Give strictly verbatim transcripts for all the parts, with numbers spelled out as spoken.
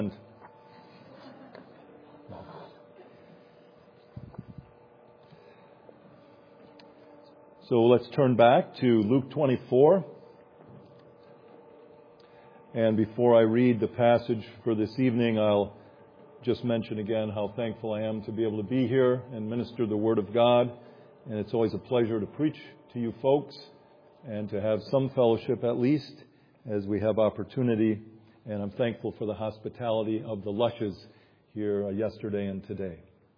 So let's turn back to Luke twenty-four. And before I read the passage for this evening, I'll just mention again how thankful I am to be able to be here and minister the Word of God. And it's always a pleasure to preach to you folks and to have some fellowship at least as we have opportunity. And I'm thankful for the hospitality of the Lushes here yesterday and today.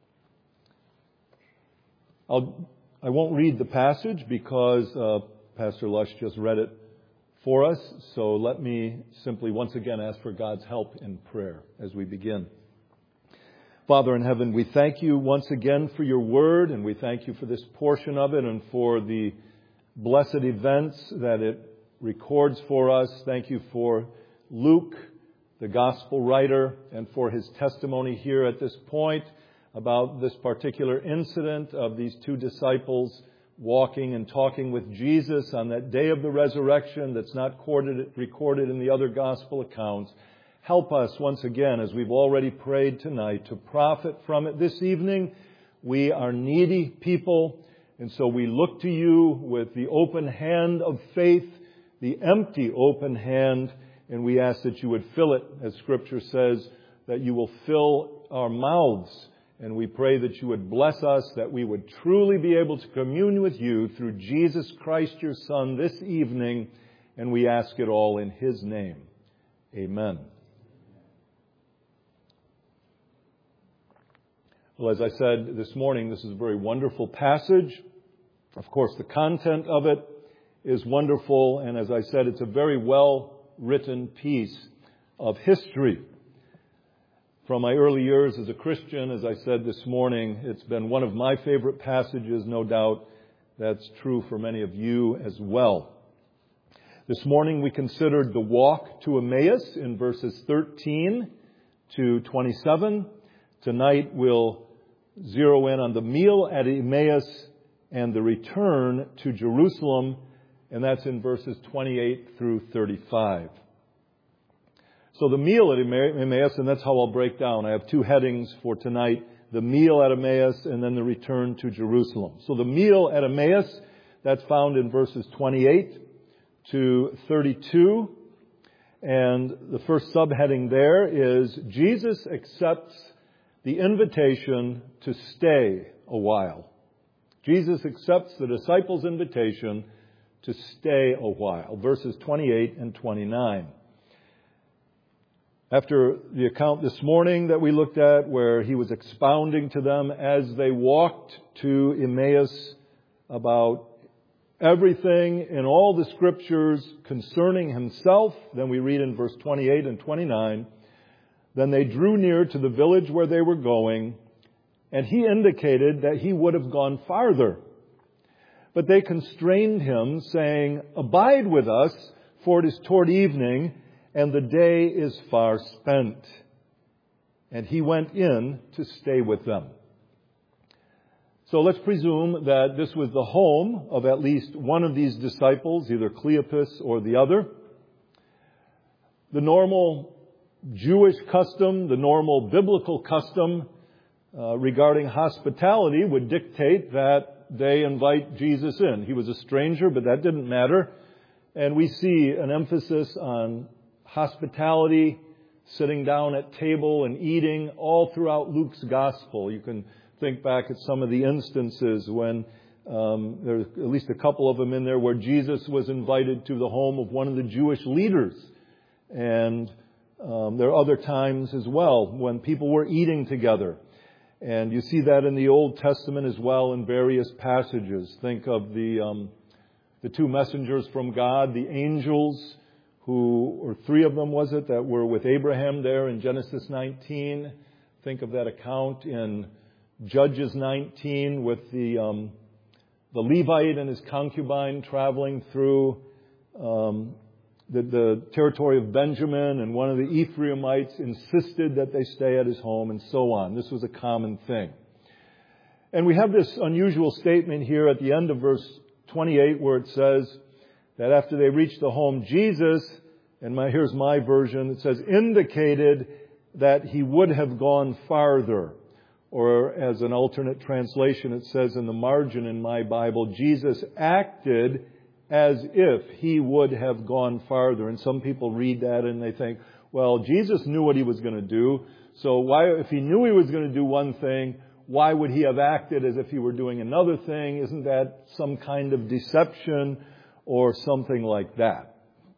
I'll, I won't read the passage because uh, Pastor Lush just read it for us. So let me simply once again ask for God's help in prayer as we begin. Father in heaven, we thank you once again for your word, and we thank you for this portion of it and for the blessed events that it records for us. Thank you for Luke, the gospel writer, and for his testimony here at this point about this particular incident of these two disciples walking and talking with Jesus on that day of the resurrection that's not recorded in the other gospel accounts. Help us once again, as we've already prayed tonight, to profit from it this evening. We are needy people, and so we look to you with the open hand of faith, the empty open hand, and we ask that you would fill it, as Scripture says, that you will fill our mouths. And we pray that you would bless us, that we would truly be able to commune with you through Jesus Christ, your Son, this evening. And we ask it all in his name. Amen. Well, as I said this morning, this is a very wonderful passage. Of course, the content of it is wonderful. And as I said, it's a very well-written piece of history. From my early years as a Christian, as I said this morning, it's been one of my favorite passages, no doubt. That's true for many of you as well. This morning we considered the walk to Emmaus in verses thirteen to twenty-seven. Tonight we'll zero in on the meal at Emmaus and the return to Jerusalem, and that's in verses twenty-eight through thirty-five. So the meal at Emmaus, and that's how I'll break down. I have two headings for tonight, the meal at Emmaus and then the return to Jerusalem. So the meal at Emmaus, that's found in verses twenty-eight to thirty-two. And the first subheading there is Jesus accepts the invitation to stay a while. Jesus accepts the disciples' invitation to stay a while. Verses twenty-eight and twenty-nine. After the account this morning that we looked at, where he was expounding to them as they walked to Emmaus about everything in all the Scriptures concerning himself, then we read in verse twenty-eight and twenty-nine, then they drew near to the village where they were going, and he indicated that he would have gone farther. But they constrained him, saying, "Abide with us, for it is toward evening, and the day is far spent." And he went in to stay with them. So let's presume that this was the home of at least one of these disciples, either Cleopas or the other. The normal Jewish custom, the normal biblical custom uh, regarding hospitality would dictate that they invite Jesus in. He was a stranger, but that didn't matter. And we see an emphasis on hospitality, sitting down at table and eating all throughout Luke's gospel. You can think back at some of the instances when um, there's at least a couple of them in there where Jesus was invited to the home of one of the Jewish leaders. And um, there are other times as well when people were eating together. And you see that in the Old Testament as well in various passages. Think of the um, the two messengers from God, the angels, who, or three of them was it, that were with Abraham there in Genesis nineteen. Think of that account in Judges nineteen with the um, the Levite and his concubine traveling through um, the, the territory of Benjamin, and one of the Ephraimites insisted that they stay at his home, and so on. This was a common thing. And we have this unusual statement here at the end of verse twenty-eight where it says that after they reached the home, Jesus, and my, here's my version, it says, indicated that he would have gone farther. Or as an alternate translation, it says in the margin in my Bible, Jesus acted as if he would have gone farther. And some people read that and they think, well, Jesus knew what he was going to do. So why, if he knew he was going to do one thing, why would he have acted as if he were doing another thing? Isn't that some kind of deception or something like that?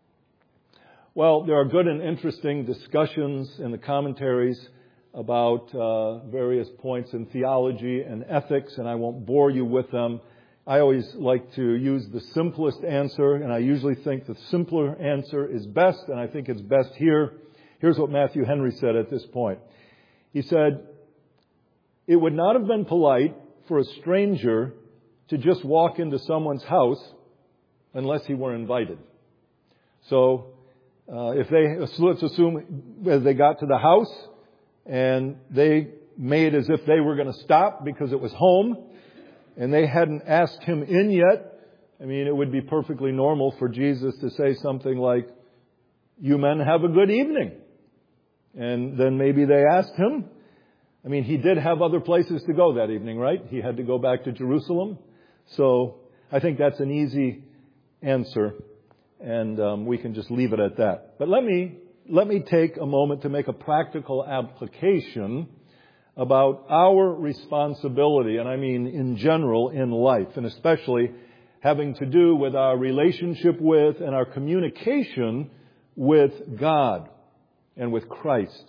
Well, there are good and interesting discussions in the commentaries about uh, various points in theology and ethics, and I won't bore you with them. I always like to use the simplest answer, and I usually think the simpler answer is best, and I think it's best here. Here's what Matthew Henry said at this point. He said, "It would not have been polite for a stranger to just walk into someone's house unless he were invited." So, uh, if they, let's assume as they got to the house, and they made as if they were going to stop because it was home, and they hadn't asked him in yet. I mean, it would be perfectly normal for Jesus to say something like, "You men have a good evening." And then maybe they asked him. I mean, he did have other places to go that evening, right? He had to go back to Jerusalem. So I think that's an easy answer, and um, we can just leave it at that. But let me Let me take a moment to make a practical application about our responsibility, and I mean in general in life, and especially having to do with our relationship with and our communication with God and with Christ.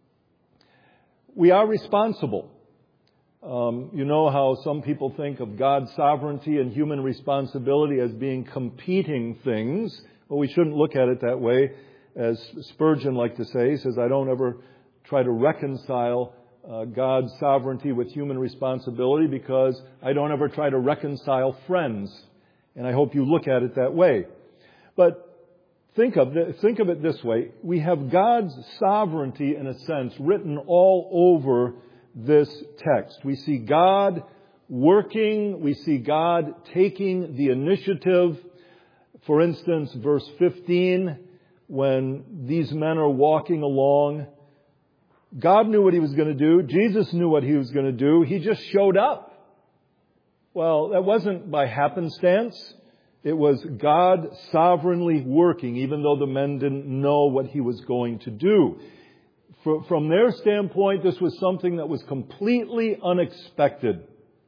We are responsible. Um, you know how some people think of God's sovereignty and human responsibility as being competing things. Well, we shouldn't look at it that way. As Spurgeon liked to say, he says, "I don't ever try to reconcile uh, God's sovereignty with human responsibility because I don't ever try to reconcile friends." And I hope you look at it that way. But think of it, think of it this way. We have God's sovereignty, in a sense, written all over this text. We see God working. We see God taking the initiative. For instance, verse fifteen, when these men are walking along, God knew what he was going to do. Jesus knew what he was going to do. He just showed up. Well, that wasn't by happenstance. It was God sovereignly working, even though the men didn't know what he was going to do. From their standpoint, this was something that was completely unexpected.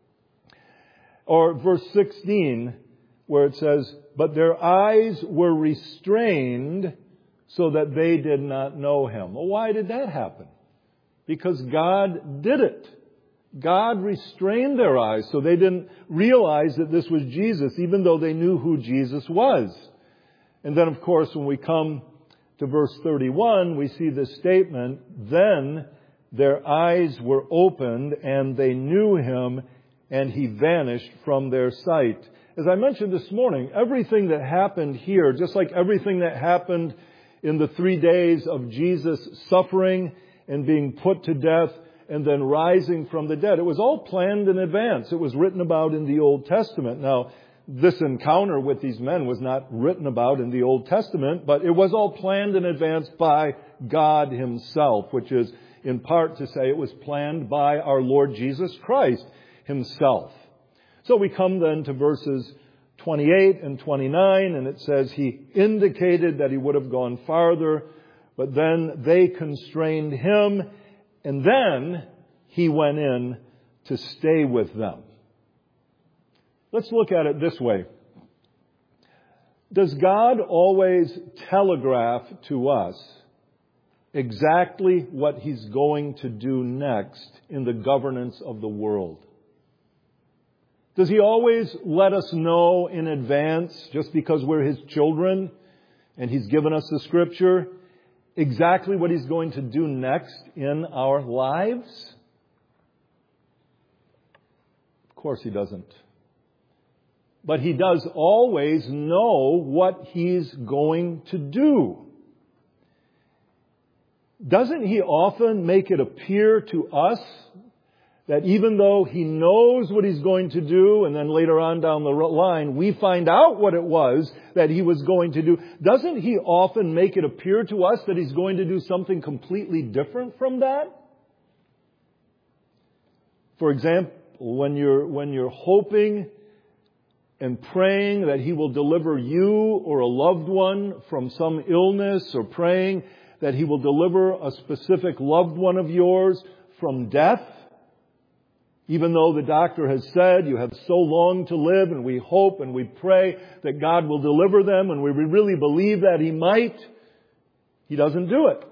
Or verse sixteen, where it says, "But their eyes were restrained so that they did not know him." Well, why did that happen? Because God did it. God restrained their eyes so they didn't realize that this was Jesus, even though they knew who Jesus was. And then, of course, when we come to verse thirty-one, we see this statement, "Then their eyes were opened and they knew him, and he vanished from their sight." As I mentioned this morning, everything that happened here, just like everything that happened in the three days of Jesus suffering and being put to death and then rising from the dead, it was all planned in advance. It was written about in the Old Testament. Now, this encounter with these men was not written about in the Old Testament, but it was all planned in advance by God himself, which is in part to say it was planned by our Lord Jesus Christ himself. So we come then to verses twenty-eight and twenty-nine, and it says he indicated that he would have gone farther, but then they constrained him, and then he went in to stay with them. Let's look at it this way. Does God always telegraph to us exactly what he's going to do next in the governance of the world? Does he always let us know in advance, just because we're his children and he's given us the scripture, exactly what he's going to do next in our lives? Of course he doesn't. But he does always know what he's going to do. Doesn't he often make it appear to us that even though He knows what He's going to do, and then later on down the line, we find out what it was that He was going to do, doesn't He often make it appear to us that He's going to do something completely different from that? For example, when you're, when you're hoping and praying that He will deliver you or a loved one from some illness, or praying that He will deliver a specific loved one of yours from death, even though the doctor has said you have so long to live, and we hope and we pray that God will deliver them, and we really believe that He might, He doesn't do it.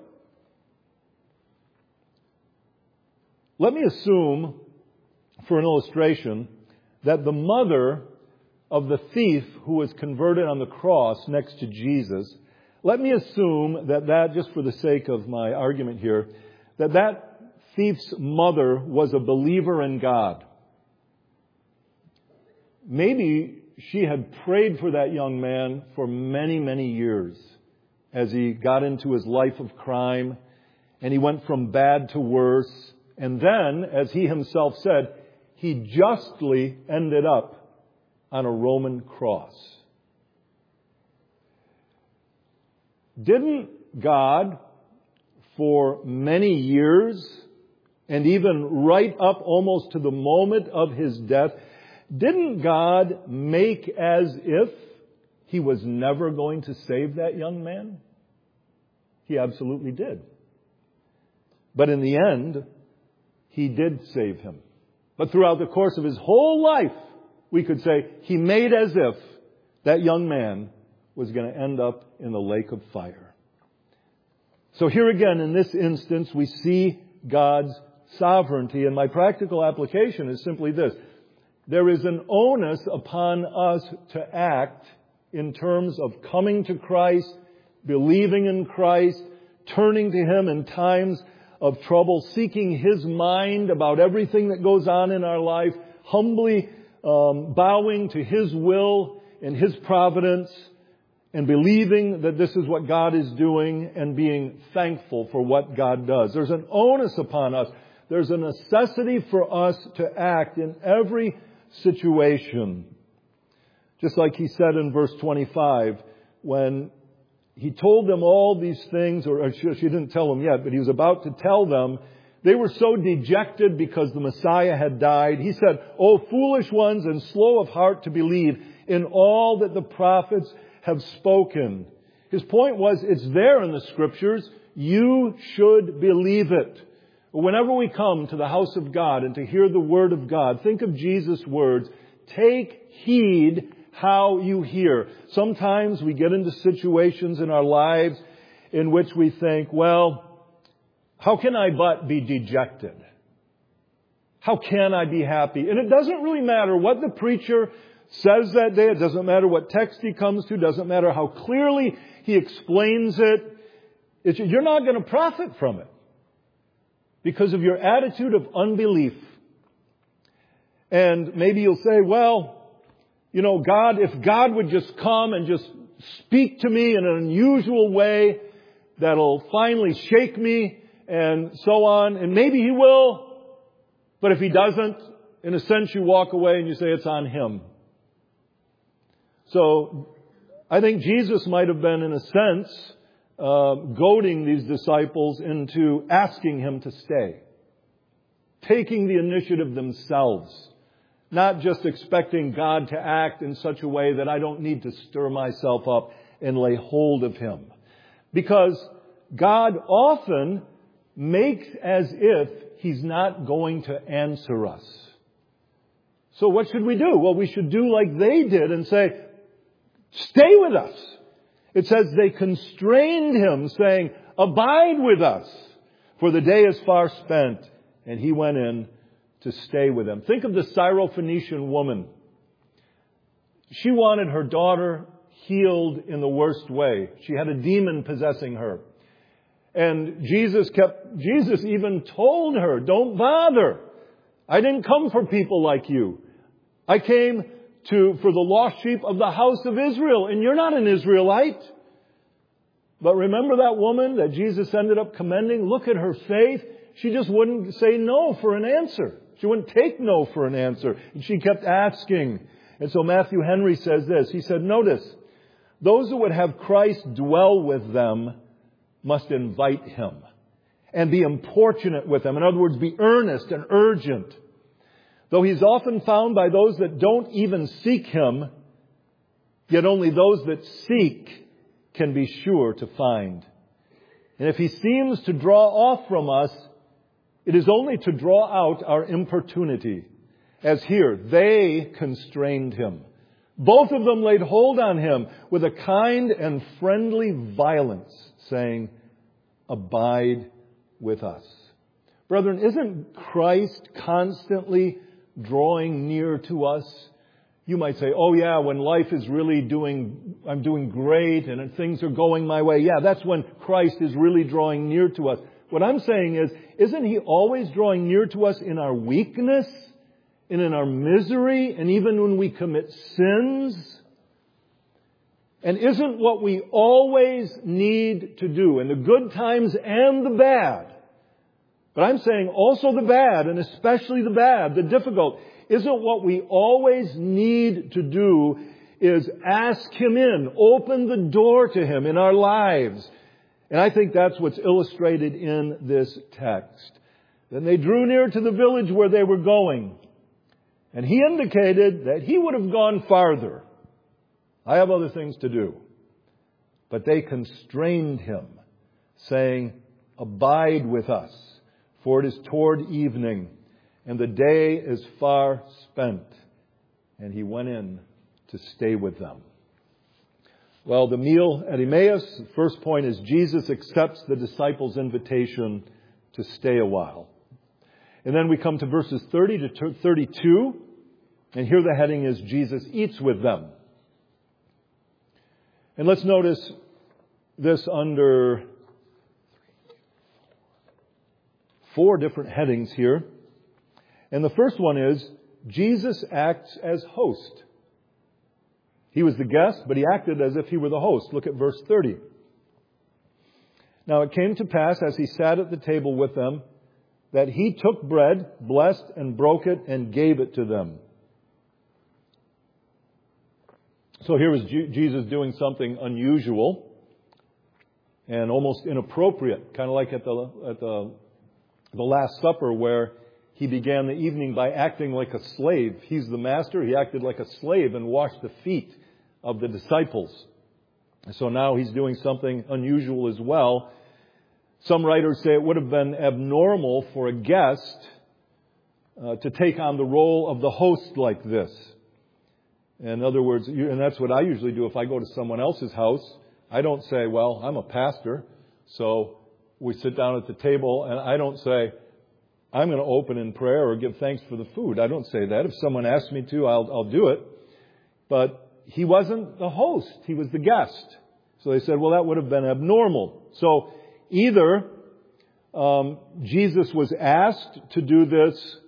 Let me assume, for an illustration, that the mother of the thief who was converted on the cross next to Jesus, let me assume that that, just for the sake of my argument here, that that thief's mother was a believer in God. Maybe she had prayed for that young man for many, many years as he got into his life of crime, and he went from bad to worse. And then, as he himself said, he justly ended up on a Roman cross. Didn't God, for many years, and even right up almost to the moment of His death, didn't God make as if He was never going to save that young man? He absolutely did. But in the end, He did save him. But throughout the course of His whole life, we could say He made as if that young man was going to end up in the lake of fire. So here again, in this instance, we see God's sovereignty. And my practical application is simply this. There is an onus upon us to act in terms of coming to Christ, believing in Christ, turning to Him in times of trouble, seeking His mind about everything that goes on in our life, humbly um, bowing to His will and His providence, and believing that this is what God is doing, and being thankful for what God does. There's an onus upon us. There's a necessity for us to act in every situation. Just like He said in verse twenty-five, when He told them all these things, or she didn't tell them yet, but He was about to tell them. They were so dejected because the Messiah had died. He said, "O foolish ones and slow of heart to believe in all that the prophets have spoken." His point was, it's there in the Scriptures. You should believe it. Whenever we come to the house of God and to hear the Word of God, think of Jesus' words, "Take heed how you hear." Sometimes we get into situations in our lives in which we think, well, how can I but be dejected? How can I be happy? And it doesn't really matter what the preacher says that day. It doesn't matter what text he comes to. It doesn't matter how clearly he explains it. It's, you're not going to profit from it because of your attitude of unbelief. And maybe you'll say, well, you know, God, if God would just come and just speak to me in an unusual way that'll finally shake me and so on, and maybe He will, but if He doesn't, in a sense you walk away and you say it's on Him. So I think Jesus might have been, in a sense, uh, goading these disciples into asking Him to stay, taking the initiative themselves, not just expecting God to act in such a way that I don't need to stir myself up and lay hold of Him. Because God often makes as if He's not going to answer us. So what should we do? Well, we should do like they did and say, stay with us. It says they constrained Him, saying, abide with us, for the day is far spent. And He went in to stay with them. Think of the Syrophoenician woman. She wanted her daughter healed in the worst way. She had a demon possessing her. And Jesus kept, Jesus even told her, don't bother. I didn't come for people like you. I came to, for the lost sheep of the house of Israel. And you're not an Israelite. But remember that woman that Jesus ended up commending? Look at her faith. she just wouldn't say no for an answer. She wouldn't take no for an answer. And she kept asking. And so Matthew Henry says this. He said, notice, those who would have Christ dwell with them must invite Him and be importunate with Him. In other words, be earnest and urgent. Though He's often found by those that don't even seek Him, yet only those that seek can be sure to find. And if He seems to draw off from us, it is only to draw out our importunity. As here, they constrained Him. Both of them laid hold on Him with a kind and friendly violence, saying, abide with us. Brethren, isn't Christ constantly drawing near to us? You might say, oh yeah, when life is really doing, I'm doing great and things are going my way. Yeah, that's when Christ is really drawing near to us. What I'm saying is, isn't He always drawing near to us in our weakness and in our misery and even when we commit sins? And isn't what we always need to do in the good times and the bad, but I'm saying also the bad and especially the bad, the difficult, isn't what we always need to do is ask Him in, open the door to Him in our lives. And I think that's what's illustrated in this text. Then they drew near to the village where they were going. And He indicated that He would have gone farther. I have other things to do. But they constrained Him, saying, abide with us, for it is toward evening, and the day is far spent. And He went in to stay with them. Well, the meal at Emmaus, the first point is Jesus accepts the disciples' invitation to stay a while. And then we come to verses thirty to thirty-two, and here the heading is Jesus eats with them. And let's notice this under four different headings here. And the first one is, Jesus acts as host. He was the guest, but He acted as if He were the host. Look at verse thirty. Now it came to pass, as He sat at the table with them, that He took bread, blessed and broke it, and gave it to them. So here was Jesus doing something unusual and almost inappropriate, kind of like at the at the, the Last Supper, where He began the evening by acting like a slave. He's the master. He acted like a slave and washed the feet of the disciples. So now He's doing something unusual as well. Some writers say it would have been abnormal for a guest uh, to take on the role of the host like this. In other words, and that's what I usually do if I go to someone else's house. I don't say, well, I'm a pastor, so we sit down at the table, and I don't say, I'm going to open in prayer or give thanks for the food. I don't say that. If someone asks me to, I'll, I'll do it. But He wasn't the host. He was the guest. So they said, well, that would have been abnormal. So either um, Jesus was asked to do this.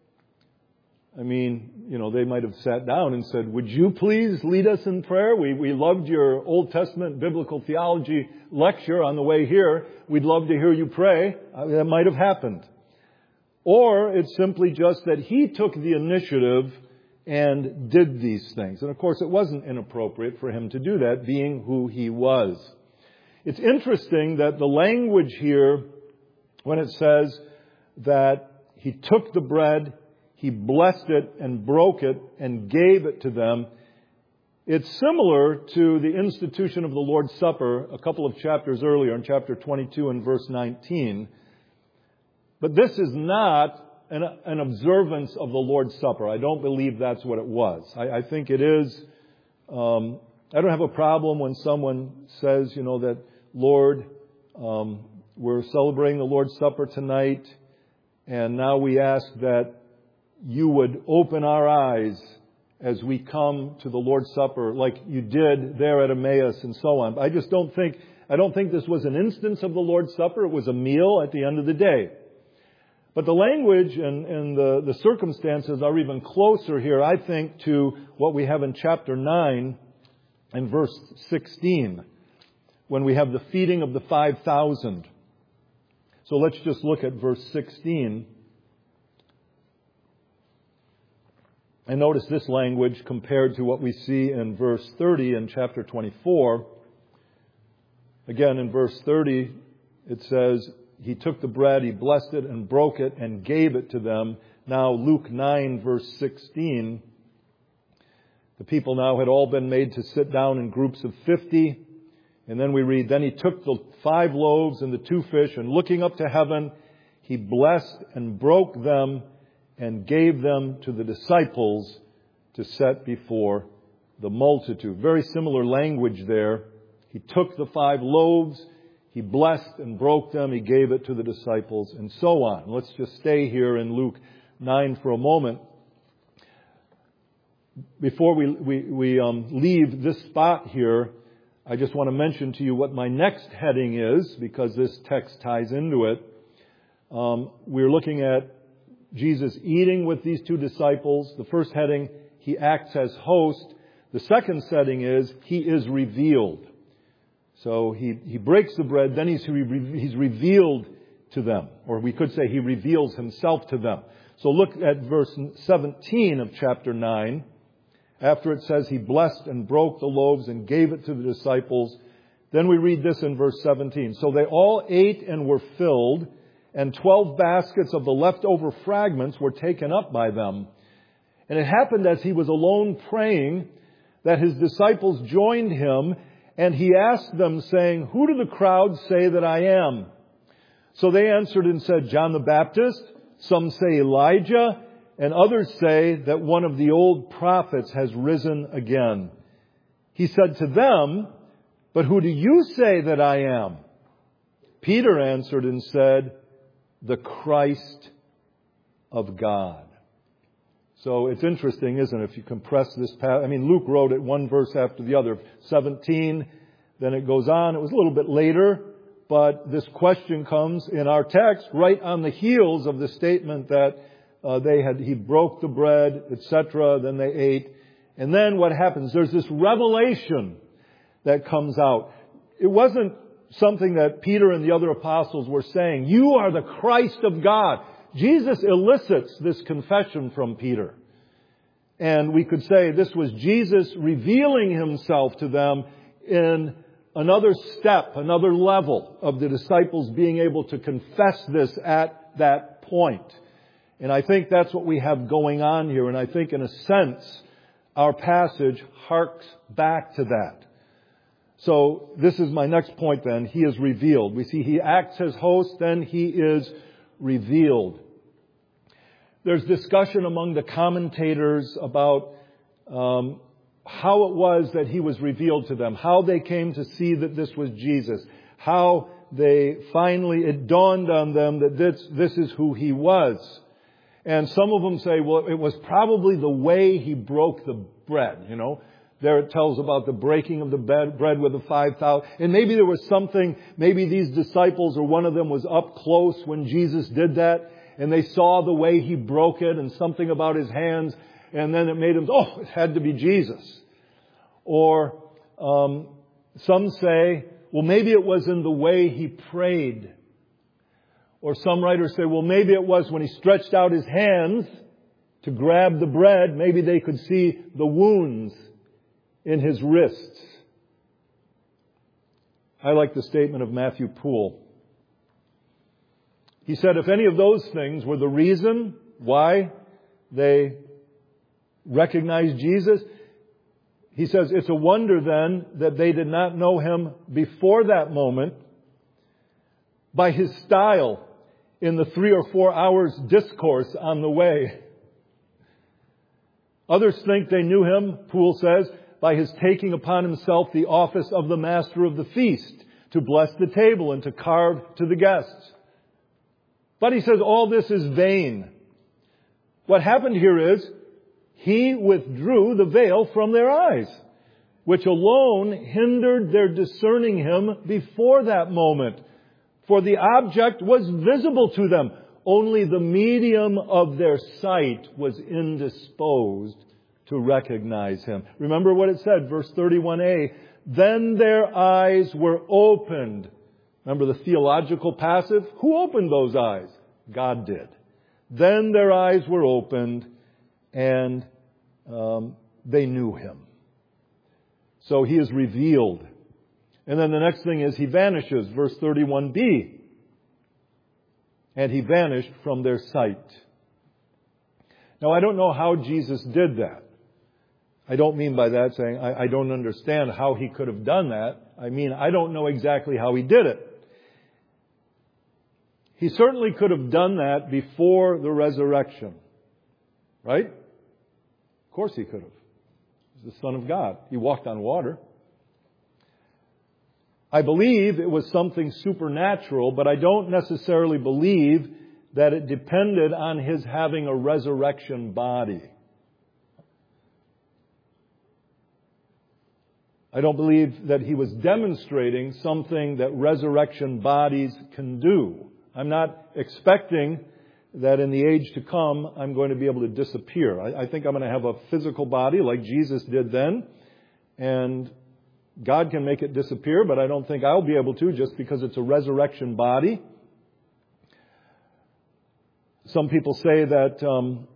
I mean, you know, they might have sat down and said, would you please lead us in prayer? We, we loved your Old Testament biblical theology lecture on the way here. We'd love to hear you pray. Uh, that might have happened. Or it's simply just that He took the initiative and did these things. And of course, it wasn't inappropriate for Him to do that, being who He was. It's interesting that the language here, when it says that He took the bread, He blessed it and broke it and gave it to them, it's similar to the institution of the Lord's Supper a couple of chapters earlier, in chapter twenty-two and verse nineteen. But this is not an, an observance of the Lord's Supper. I don't believe that's what it was. I, I think it is. Um, I don't have a problem when someone says, you know, that, Lord, um, we're celebrating the Lord's Supper tonight, and now we ask that You would open our eyes as we come to the Lord's Supper, like You did there at Emmaus and so on. I just don't think, I don't think this was an instance of the Lord's Supper. It was a meal at the end of the day. But the language and, and the, the circumstances are even closer here, I think, to what we have in chapter nine and verse sixteen, when we have the feeding of the five thousand. So let's just look at verse sixteen. And notice this language compared to what we see in verse thirty in chapter twenty-four. Again, in verse thirty, it says, He took the bread, He blessed it and broke it and gave it to them. Now, Luke nine, verse sixteen. The people now had all been made to sit down in groups of fifty. And then we read, Then He took the five loaves and the two fish, and looking up to heaven, He blessed and broke them and gave them to the disciples to set before the multitude. Very similar language there. He took the five loaves, He blessed and broke them, He gave it to the disciples, and so on. Let's just stay here in Luke nine for a moment. Before we, we, we um, leave this spot here, I just want to mention to you what my next heading is, because this text ties into it. Um, we're looking at Jesus eating with these two disciples. The first heading, He acts as host. The second setting is, He is revealed. So he, he breaks the bread, then he's, he's revealed to them. Or we could say He reveals Himself to them. So look at verse seventeen of chapter nine. After it says He blessed and broke the loaves and gave it to the disciples. Then we read this in verse seventeen. So they all ate and were filled, and twelve baskets of the leftover fragments were taken up by them. And it happened as He was alone praying that His disciples joined Him, and He asked them, saying, Who do the crowd say that I am? So they answered and said, John the Baptist, some say Elijah, and others say that one of the old prophets has risen again. He said to them, But who do you say that I am? Peter answered and said, The Christ of God. So it's interesting, isn't it? If you compress this passage, I mean, Luke wrote it one verse after the other. seventeen, then it goes on. It was a little bit later, but this question comes in our text right on the heels of the statement that uh, they had, He broke the bread, et cetera. Then they ate. And then what happens? There's this revelation that comes out. It wasn't something that Peter and the other apostles were saying. You are the Christ of God. Jesus elicits this confession from Peter. And we could say this was Jesus revealing Himself to them in another step, another level of the disciples being able to confess this at that point. And I think that's what we have going on here. And I think in a sense, our passage harks back to that. So this is my next point then. He is revealed. We see He acts as host, then He is revealed. There's discussion among the commentators about um, how it was that He was revealed to them, how they came to see that this was Jesus, how they finally, it dawned on them that this, this is who He was. And some of them say, well, it was probably the way He broke the bread, you know. There it tells about the breaking of the bread with the five thousand. And maybe there was something, maybe these disciples or one of them was up close when Jesus did that. And they saw the way He broke it and something about His hands. And then it made them, oh, it had to be Jesus. Or um, some say, well, maybe it was in the way He prayed. Or some writers say, well, maybe it was when He stretched out His hands to grab the bread. Maybe they could see the wounds in His wrists. I like the statement of Matthew Poole. He said, if any of those things were the reason why they recognized Jesus, he says, it's a wonder then that they did not know Him before that moment by His style in the three or four hours discourse on the way. Others think they knew Him, Poole says, by His taking upon Himself the office of the master of the feast, to bless the table and to carve to the guests. But he says all this is vain. What happened here is He withdrew the veil from their eyes, which alone hindered their discerning Him before that moment. For the object was visible to them. Only the medium of their sight was indisposed to recognize Him. Remember what it said, verse thirty-one a. Then their eyes were opened Remember the theological passive? Who opened those eyes? God did. Then their eyes were opened and um, they knew Him. So He is revealed. And then the next thing is He vanishes. Verse thirty-one b. And He vanished from their sight. Now I don't know how Jesus did that. I don't mean by that saying I, I don't understand how He could have done that. I mean I don't know exactly how He did it. He certainly could have done that before the resurrection. Right? Of course He could have. He's the Son of God. He walked on water. I believe it was something supernatural, but I don't necessarily believe that it depended on His having a resurrection body. I don't believe that He was demonstrating something that resurrection bodies can do. I'm not expecting that in the age to come, I'm going to be able to disappear. I, I think I'm going to have a physical body like Jesus did then. And God can make it disappear, but I don't think I'll be able to just because it's a resurrection body. Some people say that um,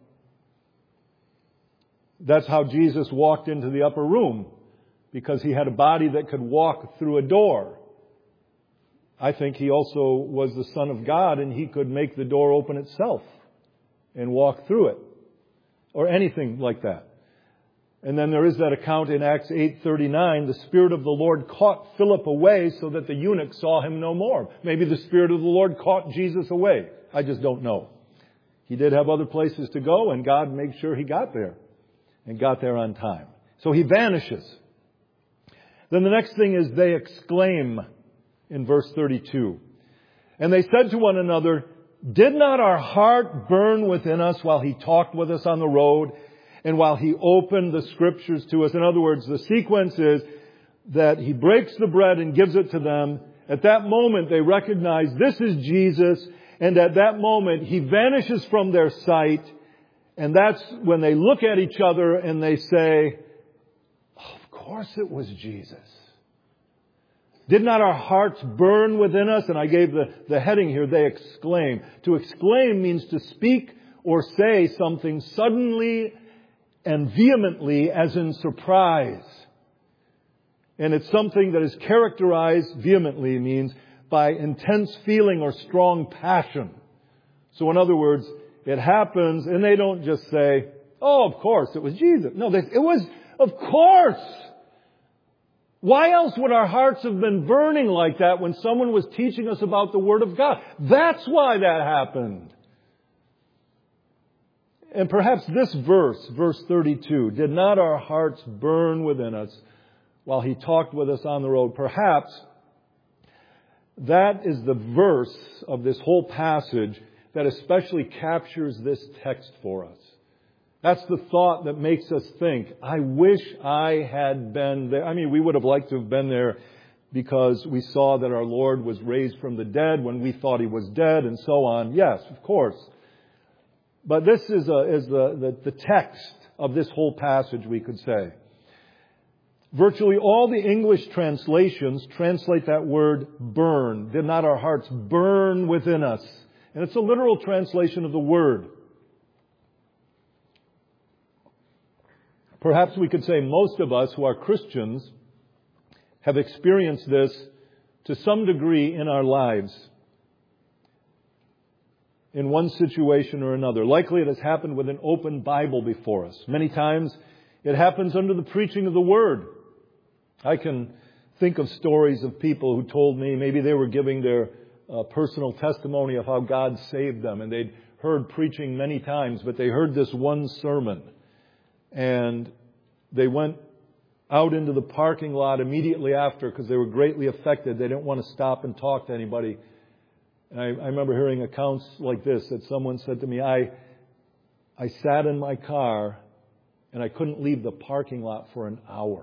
that's how Jesus walked into the upper room, because He had a body that could walk through a door. I think He also was the Son of God and He could make the door open itself and walk through it. Or anything like that. And then there is that account in Acts eight thirty-nine. The Spirit of the Lord caught Philip away so that the eunuch saw him no more. Maybe the Spirit of the Lord caught Jesus away. I just don't know. He did have other places to go and God made sure He got there. And got there on time. So He vanishes. Then the next thing is they exclaim. In verse thirty-two. And they said to one another, did not our heart burn within us while He talked with us on the road and while He opened the Scriptures to us? In other words, the sequence is that He breaks the bread and gives it to them. At that moment, they recognize this is Jesus. And at that moment, He vanishes from their sight. And that's when they look at each other and they say, of course it was Jesus. Did not our hearts burn within us? And I gave the, the heading here, they exclaim. To exclaim means to speak or say something suddenly and vehemently, as in surprise. And it's something that is characterized, vehemently means, by intense feeling or strong passion. So in other words, it happens and they don't just say, oh, of course, it was Jesus. No, they, it was, of course. Why else would our hearts have been burning like that when someone was teaching us about the Word of God? That's why that happened. And perhaps this verse, verse thirty-two, did not our hearts burn within us while He talked with us on the road? Perhaps that is the verse of this whole passage that especially captures this text for us. That's the thought that makes us think, I wish I had been there. I mean, we would have liked to have been there because we saw that our Lord was raised from the dead when we thought He was dead and so on. Yes, of course. But this is, a, is the, the, the text of this whole passage, we could say. Virtually all the English translations translate that word burn. Did not our hearts burn within us? And it's a literal translation of the word. Perhaps we could say most of us who are Christians have experienced this to some degree in our lives, in one situation or another. Likely it has happened with an open Bible before us. Many times it happens under the preaching of the Word. I can think of stories of people who told me maybe they were giving their uh, personal testimony of how God saved them, and they'd heard preaching many times, but they heard this one sermon. And they went out into the parking lot immediately after because they were greatly affected. They didn't want to stop and talk to anybody. And I, I remember hearing accounts like this, that someone said to me, I, I sat in my car and I couldn't leave the parking lot for an hour.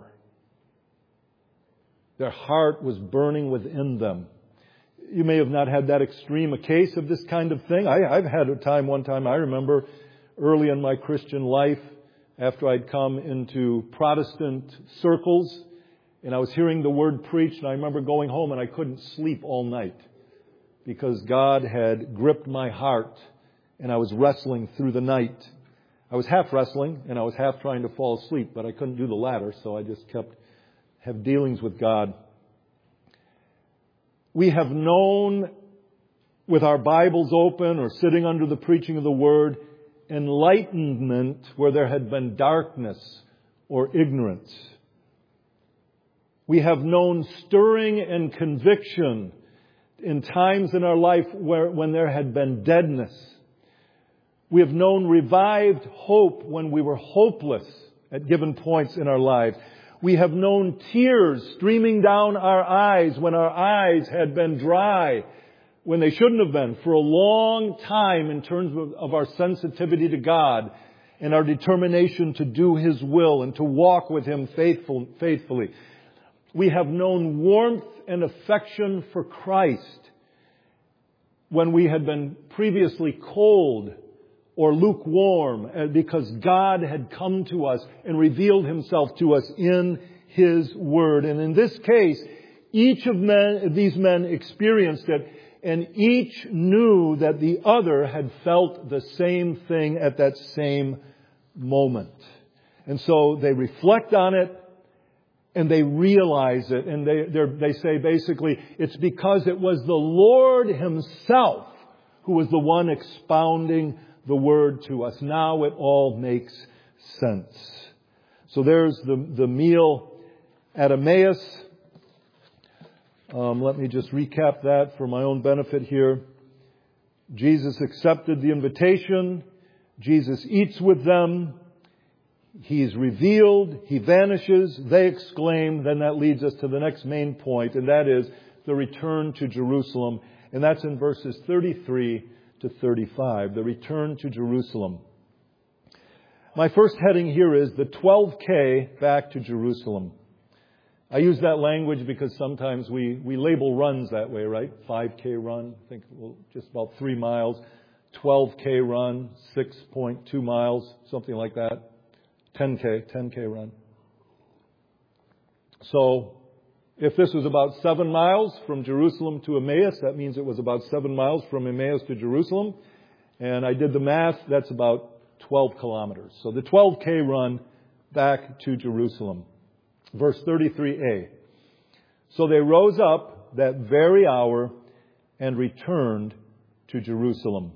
Their heart was burning within them. You may have not had that extreme a case of this kind of thing. I, I've had a time, one time I remember early in my Christian life, after I'd come into Protestant circles, and I was hearing the Word preached, and I remember going home and I couldn't sleep all night because God had gripped my heart and I was wrestling through the night. I was half wrestling and I was half trying to fall asleep, but I couldn't do the latter, so I just kept have dealings with God. We have known, with our Bibles open or sitting under the preaching of the Word, enlightenment where there had been darkness or ignorance. We have known stirring and conviction in times in our life where when there had been deadness. We have known revived hope when we were hopeless at given points in our lives. We have known tears streaming down our eyes when our eyes had been dry, when they shouldn't have been, for a long time in terms of, of our sensitivity to God and our determination to do His will and to walk with Him faithful, faithfully. We have known warmth and affection for Christ when we had been previously cold or lukewarm, because God had come to us and revealed Himself to us in His Word. And in this case, each of men, these men experienced it, and each knew that the other had felt the same thing at that same moment. And so they reflect on it, and they realize it, and they they say basically, it's because it was the Lord Himself who was the one expounding the Word to us. Now it all makes sense. So there's the, the meal at Emmaus. Um, let me just recap that for my own benefit here. Jesus accepted the invitation. Jesus eats with them. He's revealed. He vanishes. They exclaim. Then that leads us to the next main point, and that is the return to Jerusalem. And that's in verses thirty-three to thirty-five, the return to Jerusalem. My first heading here is the twelve K back to Jerusalem. I use that language because sometimes we, we label runs that way, right? five K run, I think well, just about three miles. twelve K run, six point two miles, something like that. ten K, ten K run. So, if this was about seven miles from Jerusalem to Emmaus, that means it was about seven miles from Emmaus to Jerusalem. And I did the math, that's about twelve kilometers. So the twelve K run back to Jerusalem. Verse thirty-three a. So they rose up that very hour and returned to Jerusalem.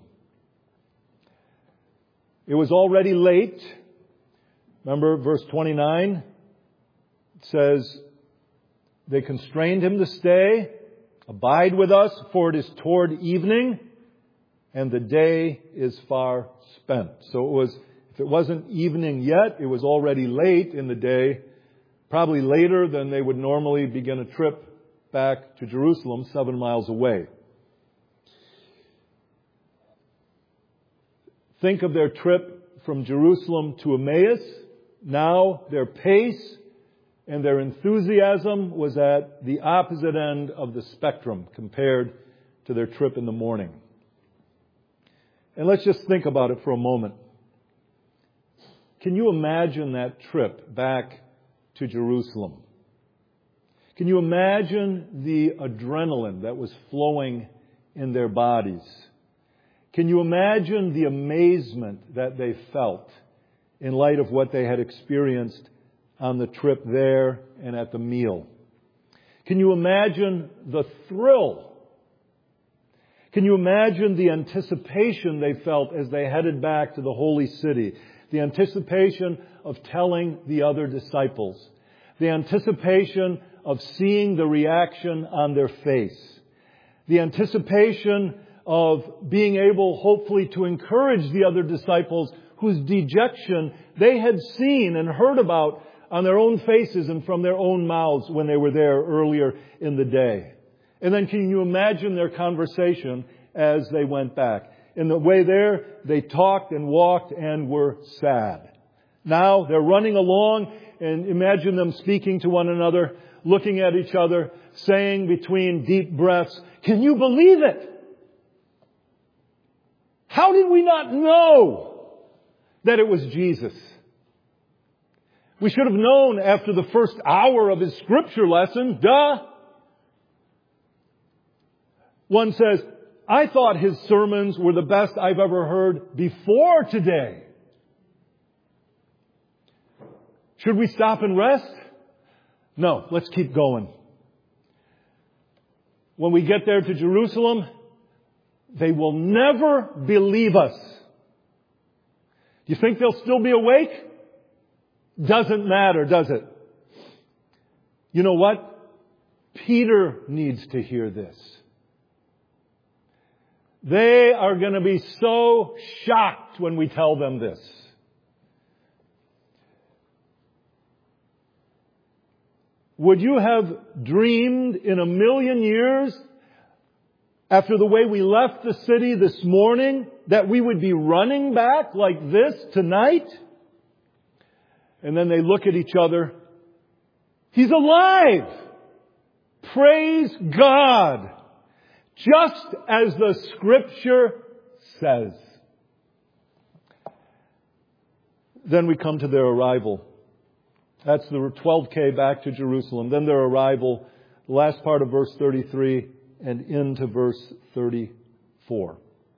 It was already late. Remember verse twenty-nine? It says, they constrained him to stay. Abide with us, for it is toward evening, and the day is far spent. So it was, if it wasn't evening yet, it was already late in the day, probably later than they would normally begin a trip back to Jerusalem, seven miles away. Think of their trip from Jerusalem to Emmaus. Now their pace and their enthusiasm was at the opposite end of the spectrum compared to their trip in the morning. And let's just think about it for a moment. Can you imagine that trip back to Jerusalem? Can you imagine the adrenaline that was flowing in their bodies? Can you imagine the amazement that they felt in light of what they had experienced on the trip there and at the meal? Can you imagine the thrill? Can you imagine the anticipation they felt as they headed back to the holy city? The anticipation of telling the other disciples. The anticipation of seeing the reaction on their face. The anticipation of being able, hopefully, to encourage the other disciples whose dejection they had seen and heard about on their own faces and from their own mouths when they were there earlier in the day. And then can you imagine their conversation as they went back? In the way there, they talked and walked and were sad. Now they're running along, and imagine them speaking to one another, looking at each other, saying between deep breaths, "Can you believe it? How did we not know that it was Jesus?" We should have known after the first hour of his scripture lesson. Duh! One says, I thought his sermons were the best I've ever heard before today. Should we stop and rest? No, let's keep going. When we get there to Jerusalem, they will never believe us. Do you think they'll still be awake? Doesn't matter, does it? You know what? Peter needs to hear this. They are going to be so shocked when we tell them this. Would you have dreamed in a million years, after the way we left the city this morning, that we would be running back like this tonight? And then they look at each other. He's alive! Praise God! Just as the Scripture says. Then we come to their arrival. That's the twelve K back to Jerusalem. Then their arrival, the last part of verse thirty-three and into verse thirty-four.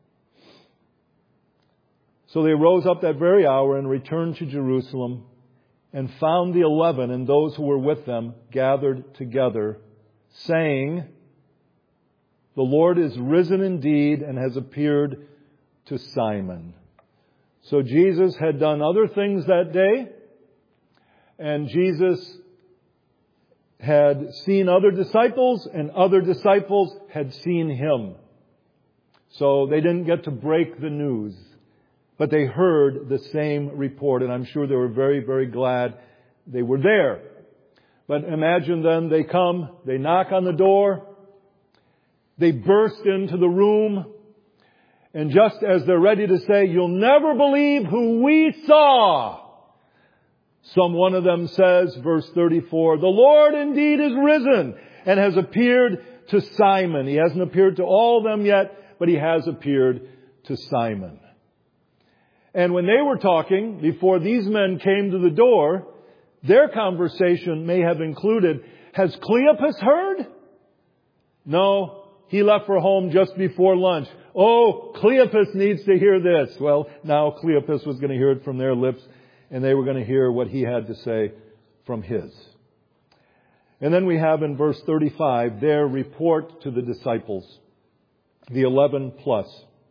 So they rose up that very hour and returned to Jerusalem and found the eleven and those who were with them gathered together, saying, the Lord is risen indeed and has appeared to Simon. So Jesus had done other things that day, and Jesus had seen other disciples, and other disciples had seen Him. So they didn't get to break the news, but they heard the same report, and I'm sure they were very, very glad they were there. But imagine then they come, they knock on the door, they burst into the room, and just as they're ready to say, you'll never believe who we saw, some one of them says, verse thirty-four, the Lord indeed is risen and has appeared to Simon. He hasn't appeared to all of them yet, but He has appeared to Simon. And when they were talking, before these men came to the door, their conversation may have included, has Cleopas heard? No. He left for home just before lunch. Oh, Cleopas needs to hear this. Well, now Cleopas was going to hear it from their lips, and they were going to hear what he had to say from his. And then we have in verse thirty-five their report to the disciples, the eleven plus.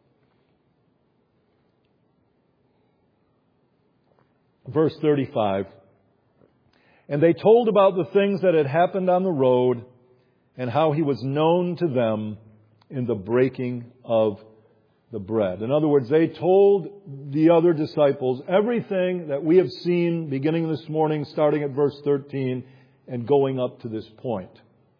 Verse thirty-five. And they told about the things that had happened on the road, and how He was known to them in the breaking of the bread. In other words, they told the other disciples everything that we have seen beginning this morning, starting at verse thirteen and going up to this point.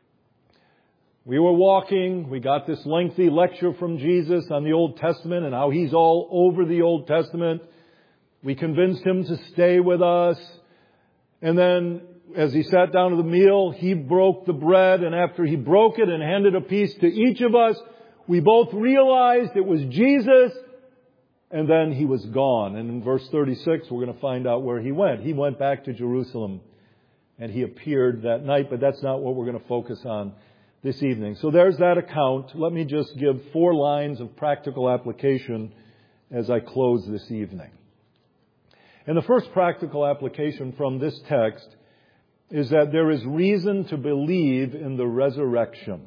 We were walking, we got this lengthy lecture from Jesus on the Old Testament and how He's all over the Old Testament. We convinced Him to stay with us. And then as He sat down to the meal, He broke the bread, and after He broke it and handed a piece to each of us, we both realized it was Jesus, and then He was gone. And in verse thirty-six, we're going to find out where He went. He went back to Jerusalem, and He appeared that night, but that's not what we're going to focus on this evening. So there's that account. Let me just give four lines of practical application as I close this evening. And the first practical application from this text is that there is reason to believe in the resurrection.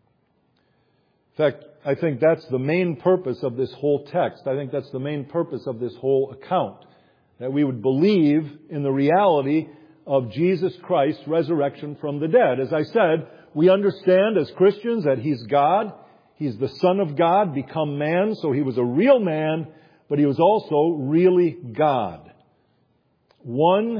In fact, I think that's the main purpose of this whole text. I think that's the main purpose of this whole account. That we would believe in the reality of Jesus Christ's resurrection from the dead. As I said, we understand as Christians that He's God. He's the Son of God, become man. So He was a real man, but He was also really God. One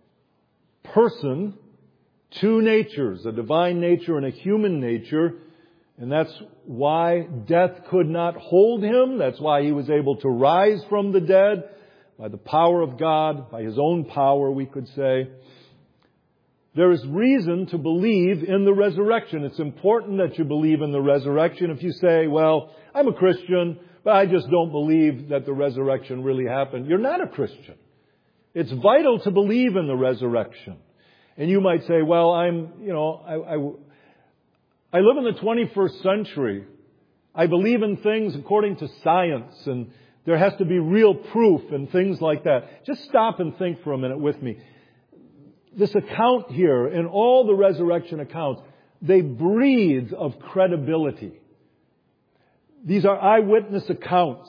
person, two natures, a divine nature and a human nature. And that's why death could not hold Him. That's why He was able to rise from the dead by the power of God, by His own power, we could say. There is reason to believe in the resurrection. It's important that you believe in the resurrection. If you say, well, I'm a Christian, but I just don't believe that the resurrection really happened, you're not a Christian. It's vital to believe in the resurrection. And you might say, well, I'm, you know, I, I, I live in the twenty-first century. I believe in things according to science, and there has to be real proof and things like that. Just stop and think for a minute with me. This account here, and all the resurrection accounts, they breathe of credibility. These are eyewitness accounts.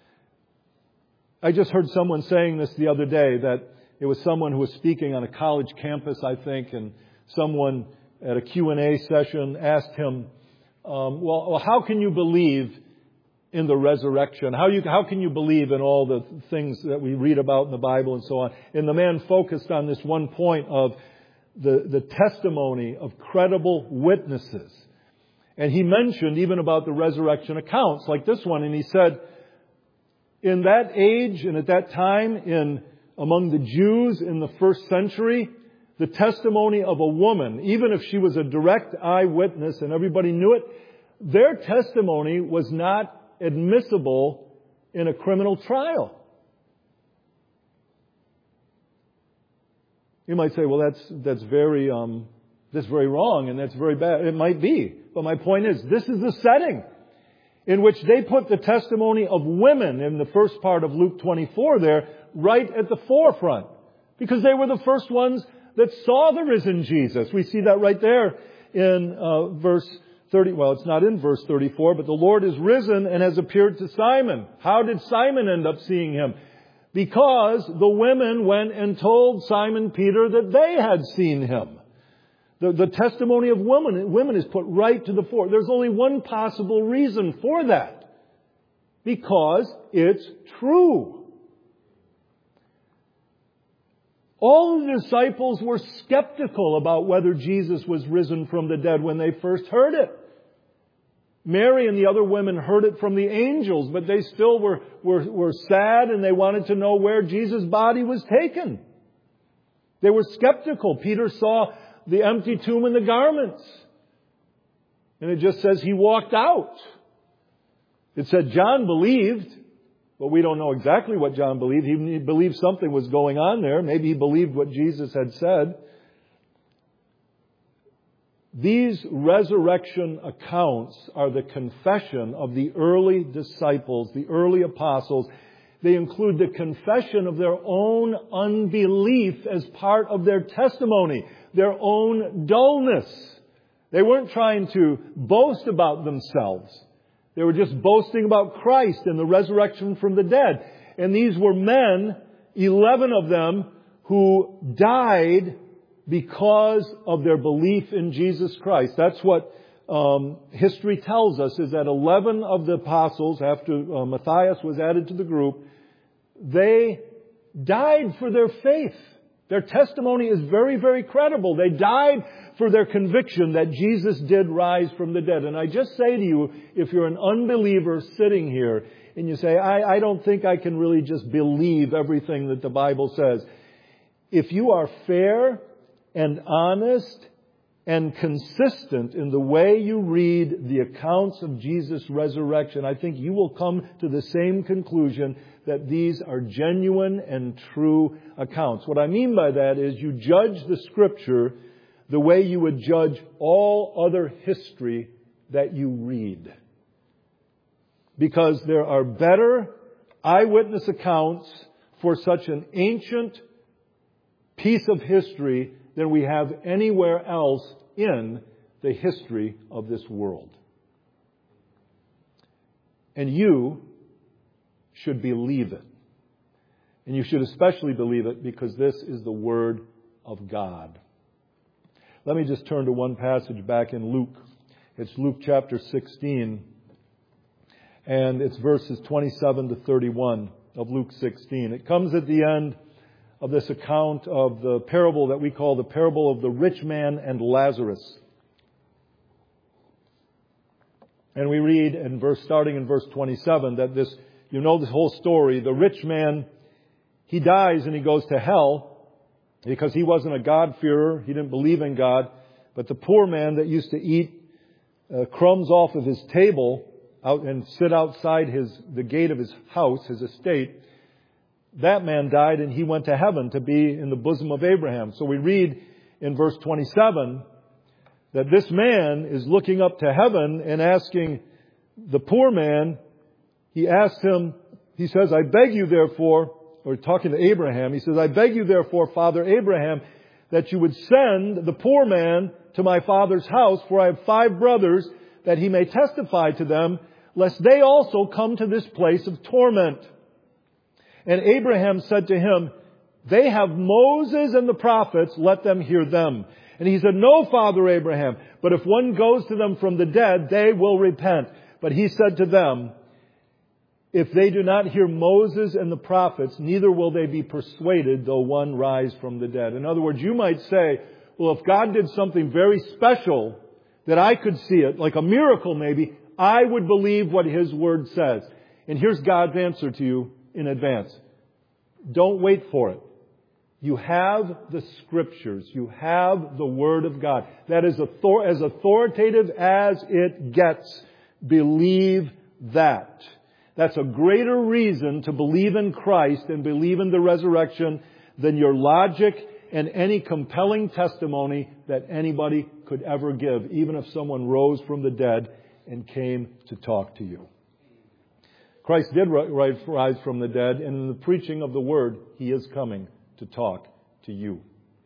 I just heard someone saying this the other day, that it was someone who was speaking on a college campus, I think, and someone at a Q and A session asked him, um, well, well, how can you believe in the resurrection? How you, how can you believe in all the things that we read about in the Bible and so on? And the man focused on this one point of the, the testimony of credible witnesses. And he mentioned even about the resurrection accounts like this one. And he said, in that age and at that time, in among the Jews in the first century, the testimony of a woman, even if she was a direct eyewitness and everybody knew it, their testimony was not admissible in a criminal trial. You might say, well, that's that's very um, that's very wrong and that's very bad. It might be, but my point is, this is the setting in which they put the testimony of women in the first part of Luke twenty-four there, right at the forefront. Because they were the first ones that saw the risen Jesus. We see that right there in uh, verse thirty. Well, it's not in verse thirty-four, but the Lord is risen and has appeared to Simon. How did Simon end up seeing Him? Because the women went and told Simon Peter that they had seen Him. The, the testimony of women, women is put right to the fore. There's only one possible reason for that. Because it's true. All the disciples were skeptical about whether Jesus was risen from the dead when they first heard it. Mary and the other women heard it from the angels, but they still were, were, were sad and they wanted to know where Jesus' body was taken. They were skeptical. Peter saw the empty tomb and the garments. And it just says he walked out. It said John believed, but we don't know exactly what John believed. He believed something was going on there. Maybe he believed what Jesus had said. These resurrection accounts are the confession of the early disciples, the early apostles. They include the confession of their own unbelief as part of their testimony, their own dullness. They weren't trying to boast about themselves. They were just boasting about Christ and the resurrection from the dead. And these were men, eleven of them, who died because of their belief in Jesus Christ. That's what um, history tells us, is that eleven of the apostles, after uh, Matthias was added to the group, they died for their faith. Their testimony is very, very credible. They died for their conviction that Jesus did rise from the dead. And I just say to you, if you're an unbeliever sitting here and you say, I, I don't think I can really just believe everything that the Bible says. If you are fair and honest and consistent in the way you read the accounts of Jesus' resurrection, I think you will come to the same conclusion that these are genuine and true accounts. What I mean by that is you judge the Scripture the way you would judge all other history that you read. Because there are better eyewitness accounts for such an ancient piece of history than we have anywhere else in the history of this world. And you should believe it. And you should especially believe it because this is the Word of God. Let me just turn to one passage back in Luke. It's Luke chapter sixteen. And it's verses twenty-seven to thirty-one of Luke sixteen. It comes at the end of this account of the parable that we call the parable of the rich man and Lazarus. And we read in verse, starting in verse twenty-seven, that this, you know this whole story. The rich man, he dies and he goes to hell because he wasn't a God-fearer. He didn't believe in God. But the poor man that used to eat uh, crumbs off of his table out and sit outside his the gate of his house, his estate, that man died and he went to heaven to be in the bosom of Abraham. So we read in verse twenty-seven that this man is looking up to heaven and asking the poor man, he asked him, he says, I beg you therefore, or talking to Abraham, he says, I beg you therefore, Father Abraham, that you would send the poor man to my father's house, for I have five brothers, that he may testify to them, lest they also come to this place of torment. And Abraham said to him, they have Moses and the prophets, let them hear them. And he said, no, Father Abraham, but if one goes to them from the dead, they will repent. But he said to them, if they do not hear Moses and the prophets, neither will they be persuaded, though one rise from the dead. In other words, you might say, well, if God did something very special, that I could see it, like a miracle maybe, I would believe what His Word says. And here's God's answer to you in advance. Don't wait for it. You have the Scriptures. You have the Word of God. That is author- as authoritative as it gets. Believe that. That's a greater reason to believe in Christ and believe in the resurrection than your logic and any compelling testimony that anybody could ever give, even if someone rose from the dead and came to talk to you. Christ did rise from the dead, and in the preaching of the Word, He is coming to talk to you.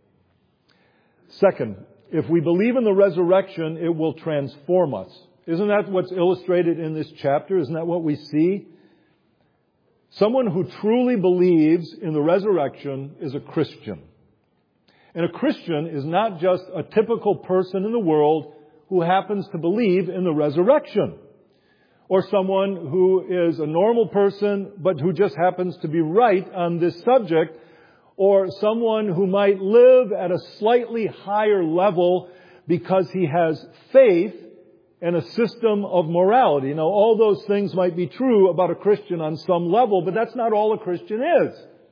Second, if we believe in the resurrection, it will transform us. Isn't that what's illustrated in this chapter? Isn't that what we see? Someone who truly believes in the resurrection is a Christian. And a Christian is not just a typical person in the world who happens to believe in the resurrection. Or someone who is a normal person but who just happens to be right on this subject. Or someone who might live at a slightly higher level because he has faith and a system of morality. Now, all those things might be true about a Christian on some level, but that's not all a Christian is.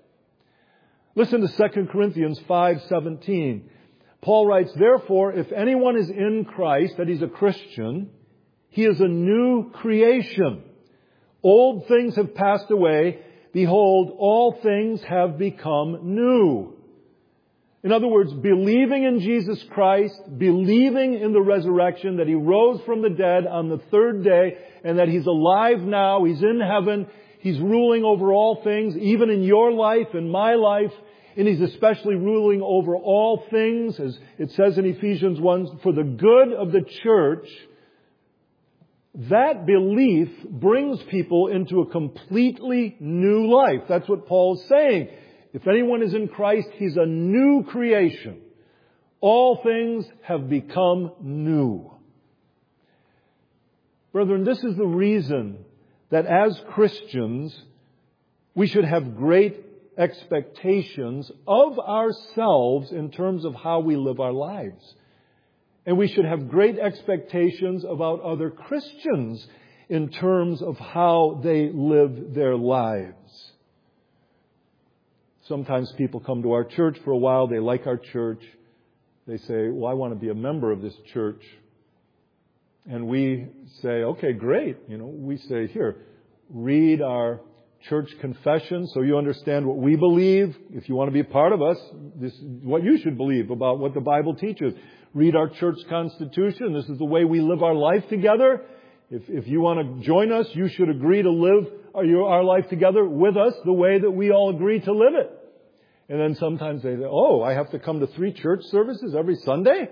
Listen to Second Corinthians five seventeen. Paul writes, therefore, if anyone is in Christ, that he's a Christian, he is a new creation. Old things have passed away. Behold, all things have become new. In other words, believing in Jesus Christ, believing in the resurrection, that He rose from the dead on the third day, and that He's alive now, He's in heaven, He's ruling over all things, even in your life and my life, and He's especially ruling over all things, as it says in Ephesians one, for the good of the church. That belief brings people into a completely new life. That's what Paul's saying. If anyone is in Christ, he's a new creation. All things have become new. Brethren, this is the reason that as Christians, we should have great expectations of ourselves in terms of how we live our lives. And we should have great expectations about other Christians in terms of how they live their lives. Sometimes people come to our church for a while. They like our church. They say, well, I want to be a member of this church. And we say, okay, great. You know, we say, here, read our church confession so you understand what we believe. If you want to be a part of us, this is what you should believe about what the Bible teaches. Read our church constitution. This is the way we live our life together. If, if you want to join us, you should agree to live our, our life together with us the way that we all agree to live it. And then sometimes they say, oh, I have to come to three church services every Sunday?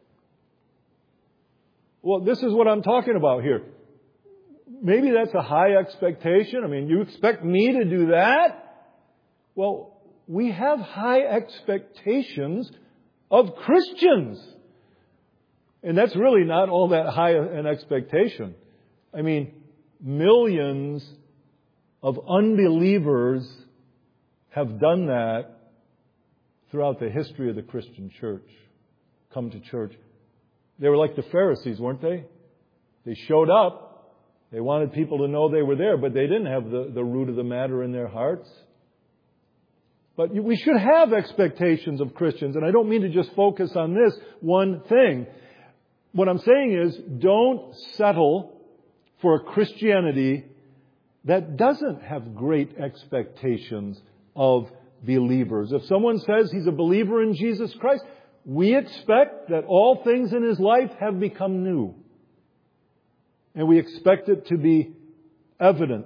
Well, this is what I'm talking about here. Maybe that's a high expectation. I mean, you expect me to do that? Well, we have high expectations of Christians. And that's really not all that high an expectation. I mean, millions of unbelievers have done that throughout the history of the Christian church. Come to church. They were like the Pharisees, weren't they? They showed up. They wanted people to know they were there, but they didn't have the, the root of the matter in their hearts. But we should have expectations of Christians. And I don't mean to just focus on this one thing. What I'm saying is, don't settle for a Christianity that doesn't have great expectations of believers. If someone says he's a believer in Jesus Christ, we expect that all things in his life have become new. And we expect it to be evident.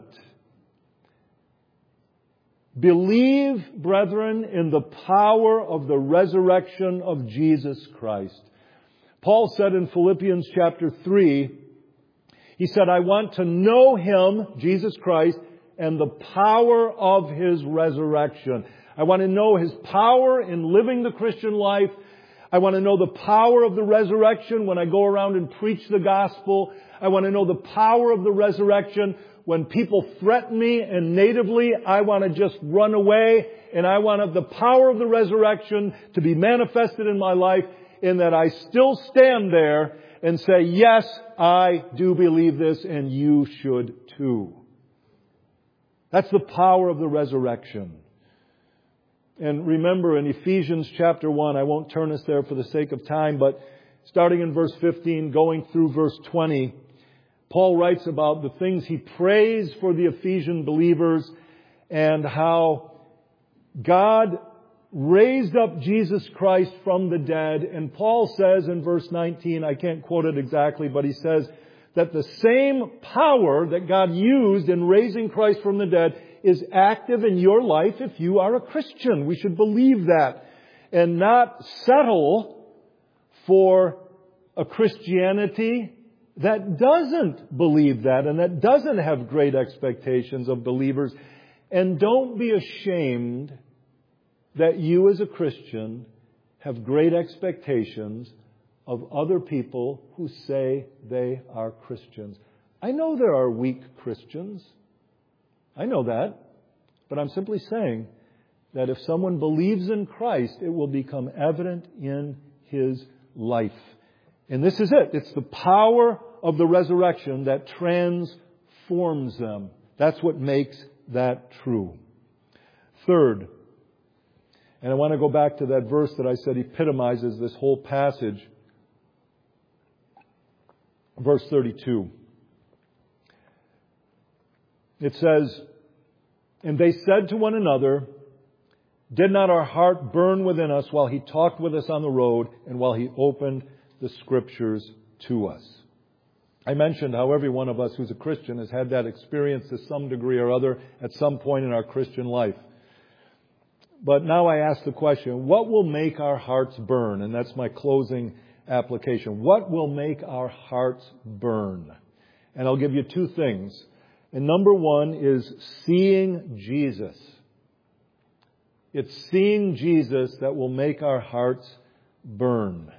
Believe, brethren, in the power of the resurrection of Jesus Christ. Paul said in Philippians chapter three, he said, I want to know Him, Jesus Christ, and the power of His resurrection. I want to know His power in living the Christian life. I want to know the power of the resurrection when I go around and preach the gospel. I want to know the power of the resurrection when people threaten me, and natively I want to just run away, and I want the power of the resurrection to be manifested in my life, in that I still stand there and say, yes, I do believe this, and you should too. That's the power of the resurrection. And remember in Ephesians chapter one, I won't turn us there for the sake of time, but starting in verse fifteen, going through verse twenty, Paul writes about the things he prays for the Ephesian believers and how God raised up Jesus Christ from the dead. And Paul says in verse nineteen, I can't quote it exactly, but he says that the same power that God used in raising Christ from the dead is active in your life if you are a Christian. We should believe that and not settle for a Christianity that doesn't believe that and that doesn't have great expectations of believers. And don't be ashamed that you as a Christian have great expectations of other people who say they are Christians. I know there are weak Christians. I know that. But I'm simply saying that if someone believes in Christ, it will become evident in his life. And this is it. It's the power of the resurrection that transforms them. That's what makes that true. Third, and I want to go back to that verse that I said epitomizes this whole passage. Verse thirty-two. It says, and they said to one another, did not our heart burn within us while he talked with us on the road and while he opened the Scriptures to us? I mentioned how every one of us who's a Christian has had that experience to some degree or other at some point in our Christian life. But now I ask the question, what will make our hearts burn? And that's my closing application. What will make our hearts burn? And I'll give you two things. And number one is seeing Jesus. It's seeing Jesus that will make our hearts burn.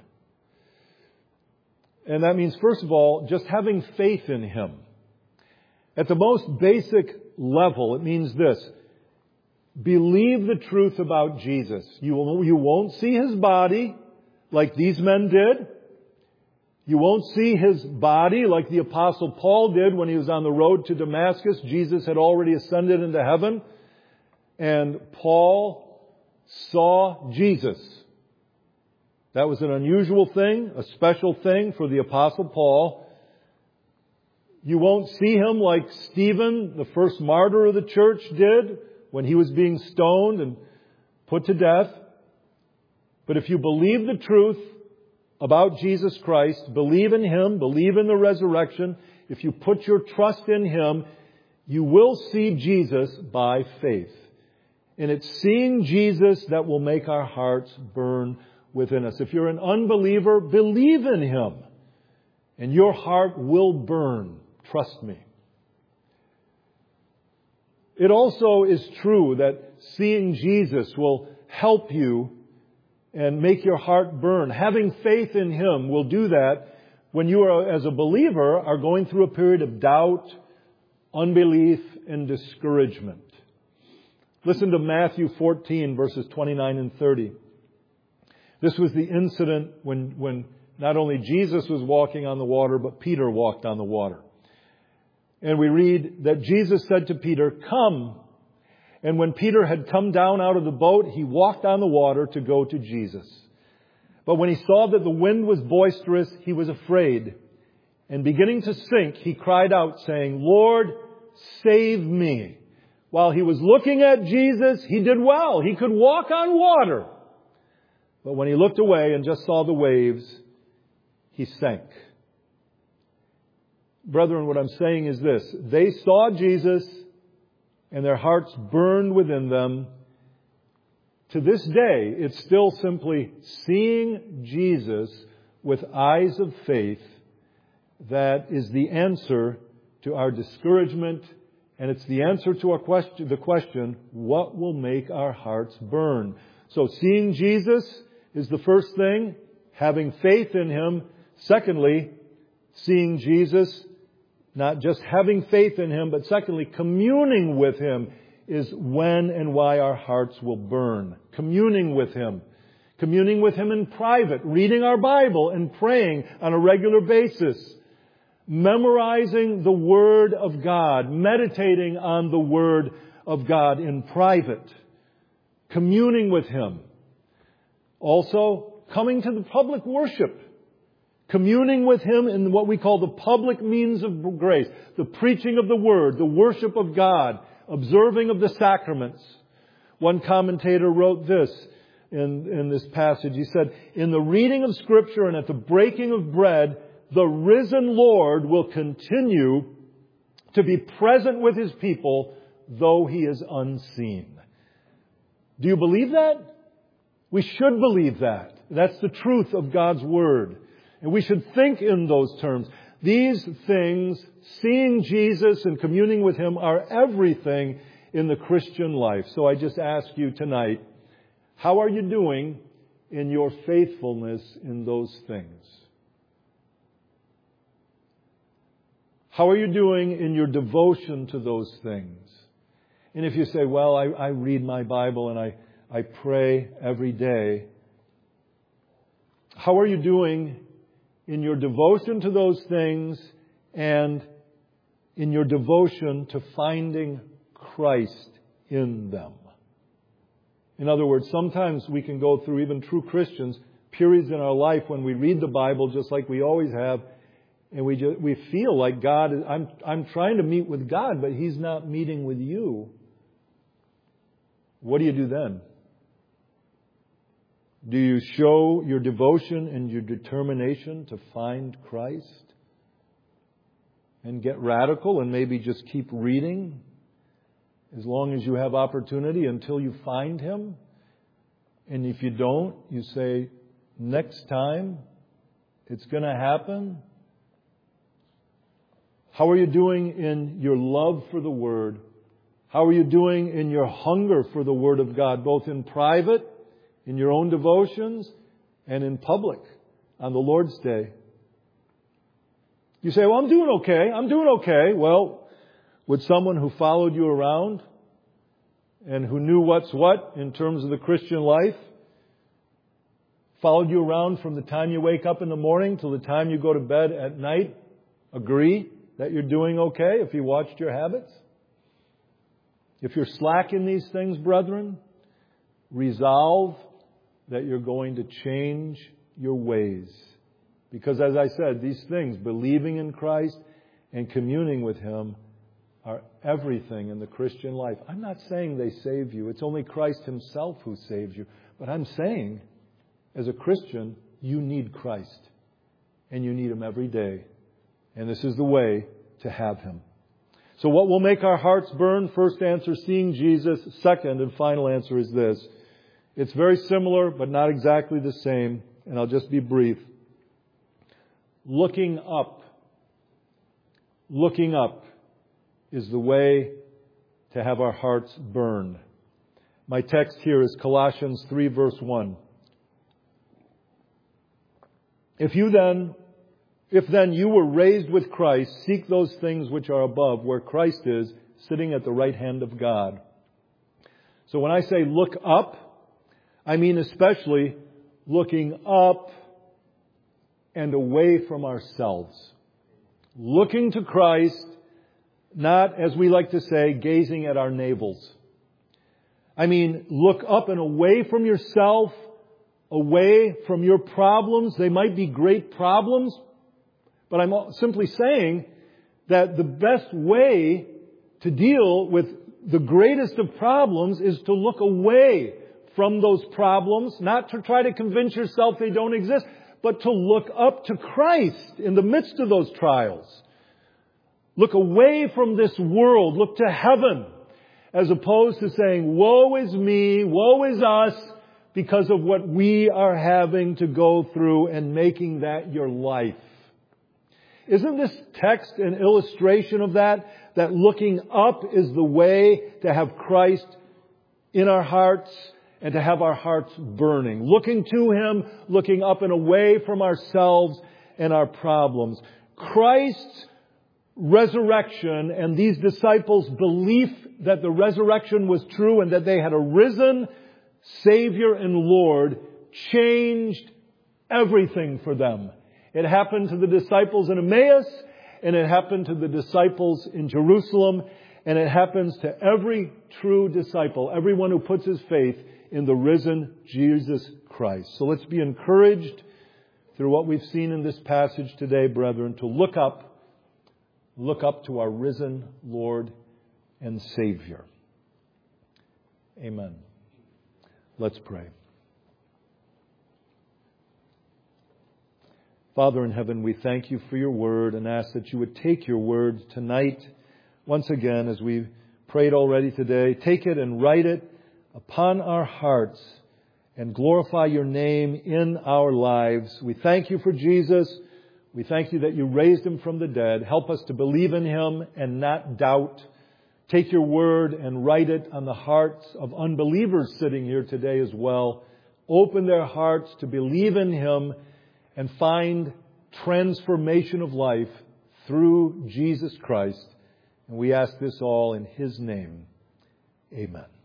And that means, first of all, just having faith in Him. At the most basic level, it means this. Believe the truth about Jesus. You will, you won't see His body like these men did. You won't see His body like the Apostle Paul did when he was on the road to Damascus. Jesus had already ascended into heaven. And Paul saw Jesus. That was an unusual thing, a special thing for the Apostle Paul. You won't see him like Stephen, the first martyr of the church, did when he was being stoned and put to death. But if you believe the truth about Jesus Christ, believe in Him, believe in the resurrection, if you put your trust in Him, you will see Jesus by faith. And it's seeing Jesus that will make our hearts burn within us. If you're an unbeliever, believe in Him, and your heart will burn. Trust me. It also is true that seeing Jesus will help you and make your heart burn. Having faith in Him will do that when you are, as a believer, are going through a period of doubt, unbelief, and discouragement. Listen to Matthew fourteen, verses twenty-nine and thirty. This was the incident when, when not only Jesus was walking on the water, but Peter walked on the water. And we read that Jesus said to Peter, "Come." And when Peter had come down out of the boat, he walked on the water to go to Jesus. But when he saw that the wind was boisterous, he was afraid. And beginning to sink, he cried out, saying, "Lord, save me." While he was looking at Jesus, he did well. He could walk on water. But when he looked away and just saw the waves, he sank. Brethren, what I'm saying is this. They saw Jesus and their hearts burned within them. To this day, it's still simply seeing Jesus with eyes of faith that is the answer to our discouragement, and it's the answer to our question, the question, what will make our hearts burn? So seeing Jesus is the first thing, having faith in Him. Secondly, seeing Jesus, not just having faith in Him, but secondly, communing with Him is when and why our hearts will burn. Communing with Him. Communing with Him in private, reading our Bible and praying on a regular basis. Memorizing the Word of God, meditating on the Word of God in private. Communing with Him. Also, coming to the public worship. Communing with Him in what we call the public means of grace. The preaching of the Word, the worship of God, observing of the sacraments. One commentator wrote this in, in this passage. He said, in the reading of Scripture and at the breaking of bread, the risen Lord will continue to be present with His people, though He is unseen. Do you believe that? We should believe that. That's the truth of God's Word. And we should think in those terms. These things, seeing Jesus and communing with Him, are everything in the Christian life. So I just ask you tonight, how are you doing in your faithfulness in those things? How are you doing in your devotion to those things? And if you say, well, I, I read my Bible and I, I pray every day. How are you doing in your devotion to those things and in your devotion to finding Christ in them? In other words, sometimes we can go through, even true Christians, periods in our life when we read the Bible just like we always have, and we just, we feel like God is, I'm, I'm trying to meet with God, but He's not meeting with you. What do you do then? Do you show your devotion and your determination to find Christ? And get radical and maybe just keep reading as long as you have opportunity until you find Him? And if you don't, you say, next time it's going to happen. How are you doing in your love for the Word? How are you doing in your hunger for the Word of God, both in private, in your own devotions, and in public on the Lord's Day? You say, well, I'm doing okay. I'm doing okay. Well, would someone who followed you around and who knew what's what in terms of the Christian life, followed you around from the time you wake up in the morning till the time you go to bed at night, agree that you're doing okay if he watched your habits? If you're slack in these things, brethren, resolve that you're going to change your ways. Because as I said, these things, believing in Christ and communing with Him, are everything in the Christian life. I'm not saying they save you. It's only Christ Himself who saves you. But I'm saying, as a Christian, you need Christ. And you need Him every day. And this is the way to have Him. So what will make our hearts burn? First answer, seeing Jesus. Second and final answer is this. It's very similar, but not exactly the same. And I'll just be brief. Looking up. Looking up is the way to have our hearts burn. My text here is Colossians three, verse one. If you then, if then you were raised with Christ, seek those things which are above, where Christ is, sitting at the right hand of God. So when I say look up, I mean especially looking up and away from ourselves. Looking to Christ, not, as we like to say, gazing at our navels. I mean, look up and away from yourself, away from your problems. They might be great problems, but I'm simply saying that the best way to deal with the greatest of problems is to look away from those problems, not to try to convince yourself they don't exist, but to look up to Christ in the midst of those trials. Look away from this world. Look to heaven, as opposed to saying, woe is me, woe is us, because of what we are having to go through and making that your life. Isn't this text an illustration of that? That looking up is the way to have Christ in our hearts and to have our hearts burning. Looking to Him, looking up and away from ourselves and our problems. Christ's resurrection and these disciples' belief that the resurrection was true and that they had a risen Savior and Lord changed everything for them. It happened to the disciples in Emmaus, and it happened to the disciples in Jerusalem, and it happens to every true disciple, everyone who puts his faith in the risen Jesus Christ. So let's be encouraged through what we've seen in this passage today, brethren, to look up, look up to our risen Lord and Savior. Amen. Let's pray. Father in heaven, we thank You for Your word and ask that You would take Your word tonight, once again, as we prayed already today. Take it and write it upon our hearts and glorify Your name in our lives. We thank You for Jesus. We thank You that You raised Him from the dead. Help us to believe in Him and not doubt. Take Your word and write it on the hearts of unbelievers sitting here today as well. Open their hearts to believe in Him and find transformation of life through Jesus Christ. And we ask this all in His name. Amen.